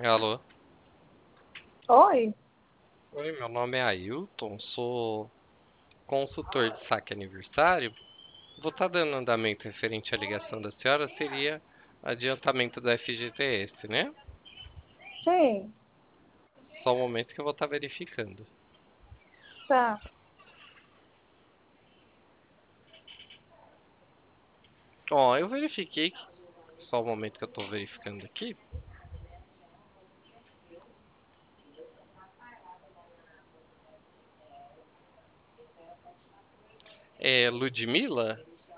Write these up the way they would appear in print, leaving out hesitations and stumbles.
Alô? Oi? Oi, meu nome é Ailton, sou consultor de saque aniversário. Vou estar dando andamento referente à ligação da senhora, seria adiantamento do FGTS, né? Sim, Só um momento que eu vou estar verificando. tá. Ó, eu verifiquei, só um momento que eu estou verificando aqui. É Ludmila?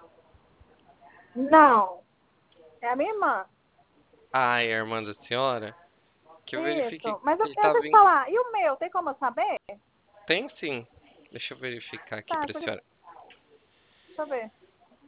Não, é a minha irmã. Ah, é a irmã da senhora? Que eu verifiquei Isso. Mas que ele deixa estava eu te em... falar, e o meu, tem como eu saber? Tem sim. Deixa eu verificar aqui Tá, para a senhora. deixa eu ver.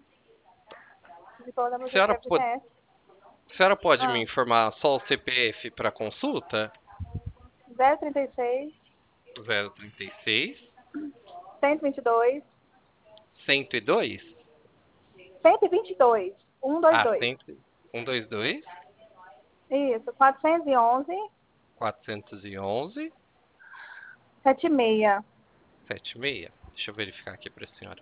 De qual da A música senhora, FGTS? a senhora pode me Ah, informar só o CPF para consulta? 036, 036 122, 102? 122, Ah, 122. 100, 122 Isso, 411, 411 76. 76. Deixa eu verificar aqui para a senhora.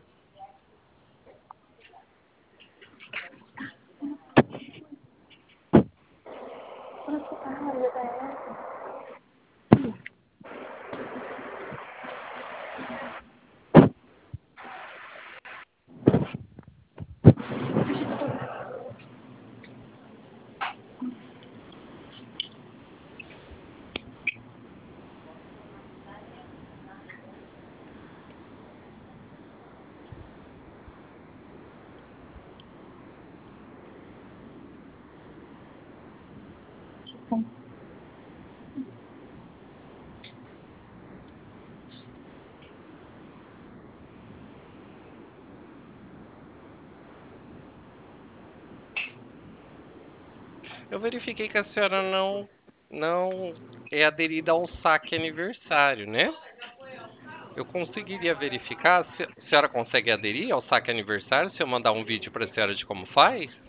Eu verifiquei que a senhora não é aderida ao saque aniversário, né? Eu conseguiria verificar. Se a senhora consegue aderir ao saque aniversário se eu mandar um vídeo para a senhora de como faz?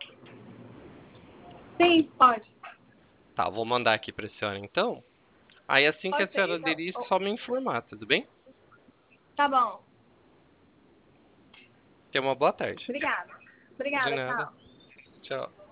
Sim, pode. Tá, vou mandar aqui para a senhora então. Aí assim que a Pode ser. senhora aderir, só me informar, tudo bem? Tá bom. Tenha uma boa tarde. Obrigada. De Obrigada, nada. tchau. Tchau.